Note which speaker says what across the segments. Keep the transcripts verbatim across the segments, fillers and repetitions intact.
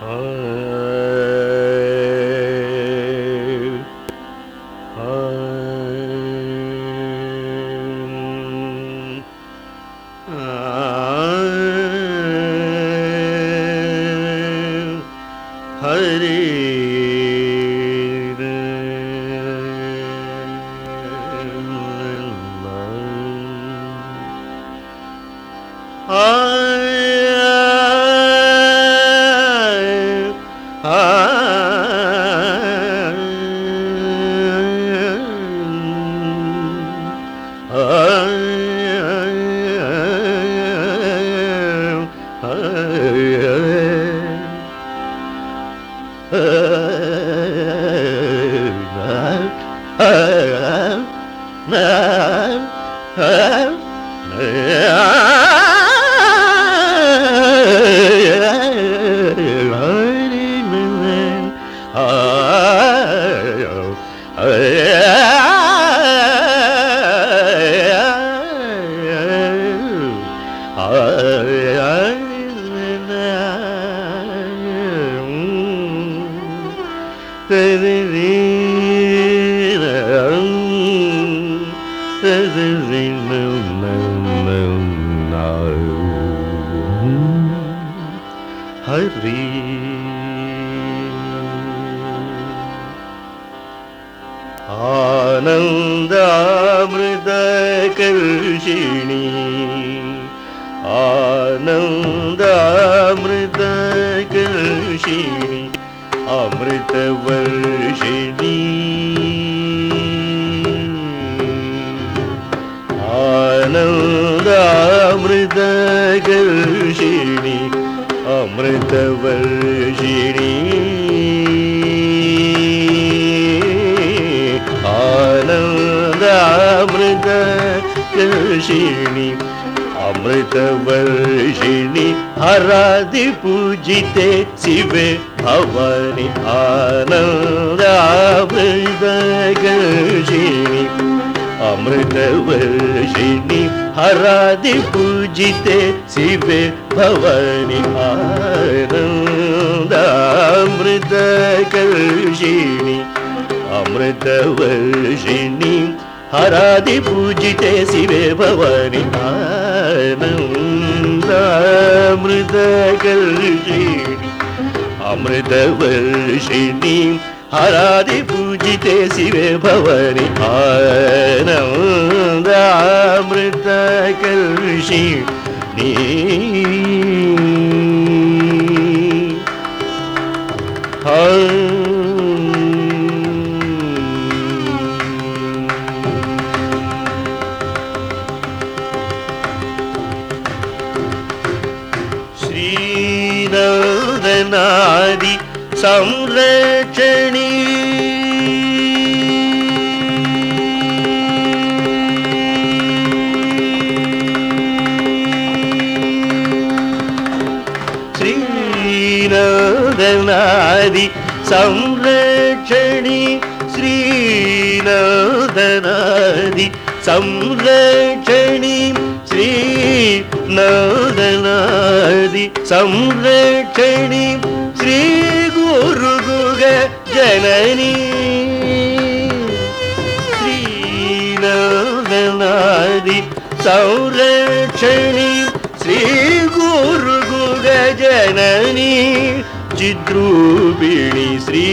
Speaker 1: आनंदामृतकर्षिणी आनंदामृतकर्षिणी अमृतवर्षिणी आनंदामृतकर्षिणी अमृतवर्षिणी आनंदामृतकर्षिणी अमृतवर्षिणी हरादि पूजिते शिवे भवानी आनंदामृतकर्षिणी अमृतवर्षिणी हरादि पूजिते शिवे भवानी आनंदामृतकर्षिणी अमृतवर्षिणी हरादि पूजिते शिवे भवानी आनंदामृतकर्षिणी अमृतवर्षिणी हरादि पूजिते शिवे भवानी आनंदामृतकर्षिणी श्रीनंदनादि संरक्षणी श्रीनंदनादि संरक्षणी श्रीनंदनादि संरक्षणी श्रीनंदनादि संरक्षणी श्री गुरु गुग जननी श्रीनंदनादि संरक्षणी श्री गुरु गुग जननी चिद्रूपिणी श्री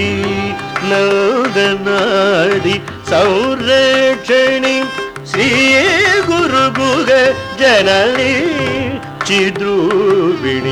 Speaker 1: नंदनादि संरक्षणी श्री गुरु गुग जननी चिद्रूपिणी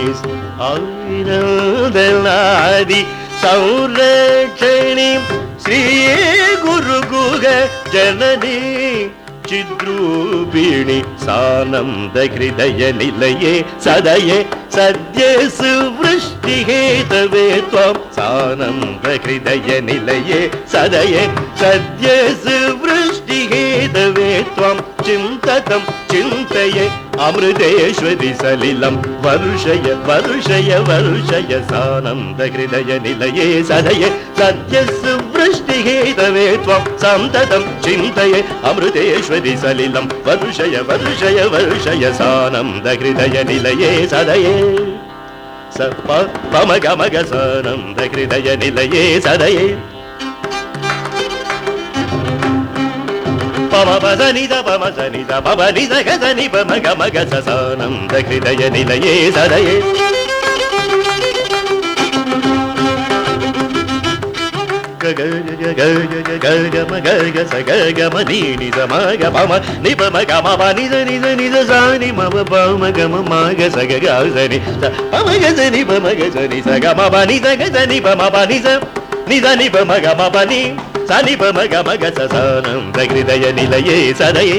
Speaker 1: आनंदनादि संरक्षणी श्री गुरु गुग जननी चिद्रूपिणी सानंद हृदय निलये सदये सद्य सुवृष्टि हेतवे त्वं सानंद हृदय निलये सदये सद्य सुवृष्टि हेतवे त्वं चिन्ततं चिन्तये अमृतेश्वरि सलिलं वर्षय वर्षय वर्षय सानंद हृदय निलये सदये सद्य सुवृष्टि हेतवे त्वं सन्ततं चिन्तये अमृतेश्वरि सलिलं वर्षय वर्षय वर्षय सानंद हृदय निलये सदये స ప పమ గమ గ సానంద హృదయ నిలయే సదయే పమ పద నిద పమ స నిద పమ నిద గ స ని పమ గమ గ స సానంద హృదయ నిలయే సదయే గ గ గ గ గ గ మ గ గ స గ గ మ ని ని స మ గ ప మ ని ప మ గ మ ప ని స ని స ని స స ని మ ప ప మ గ మ మ గ స గ గ స ని స ప మ గ స ని ప మ గ స ని స గ మ ప ని స గ స ని ప మ ప ని స ని స ని ప మ గ మ ప ని స ని ప మ గ మ గ స సానంద హృదయ నిలయే సదయే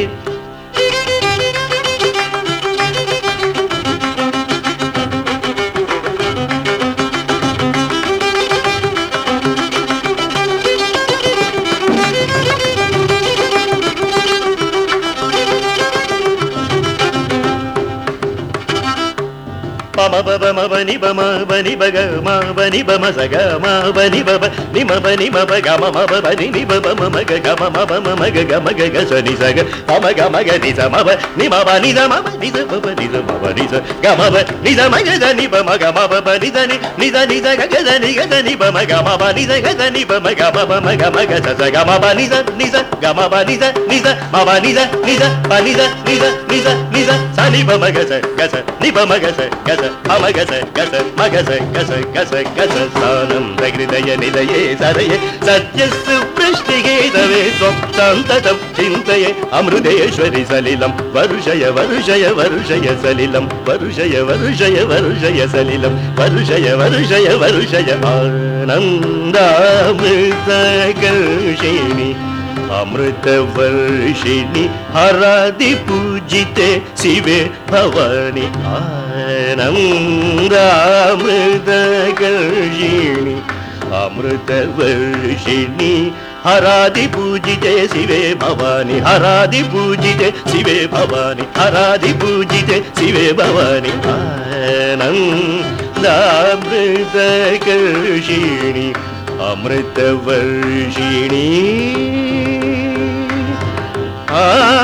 Speaker 1: పమ ప మ ప ని ప మ ప ని ప గ మ ప ని ప మ స గ మ ప ని ప ప ని మ ప ని మ ప గ మ మ ప ప ని ని ప ప మ మ గ గ మ మ ప మ మ గ గ మ గ గ స ని స గ ప మ గ మ గ ని స మ ప ని మ ప ని స మ ప ని స ప ప ని స మ ప ని స గ మ ప ని స మ గ స ని ప మ గ మ ప ప ని స ని ని స ని స గ గ స ని గ స ని ప మ గ మ ప ని స గ స ని ప మ గ మ ప మ గ మ గ స స గ మ ప ని స ని స గ మ ప ని స ని స మ ప ని స ని స ప ని స ని స ని స ని స స ని ప మ గ స గ స ని ప మ గ స గ స ప మ గ స గ స మ గ స గ స గ స గ స సానంద హృదయ నిలయే సదయే సత్యస్సు వృష్టిగేతవే త్వం సంతతం చింతయే అమృతేశ్వరి సలిలం వరుషయ వరుషయ వరుషయ సలిలం వరుషయ వరుషయ వరుషయ సలిలం వరుషయ వరుషయ వరుషయ ఆనందామృతకర్షిణి అమృతవర్షిణి హరాది పూజితే శివే భవాని ఆనందామృతకర్షిణి అమృతవర్షిణి హరాది పూజితే శివే భవాని హరాది పూజితే శివే భవాని హరాది పూజితే శివే భవాని ఆనందామృతకర్షిణి అమృతవర్షిణి ఆ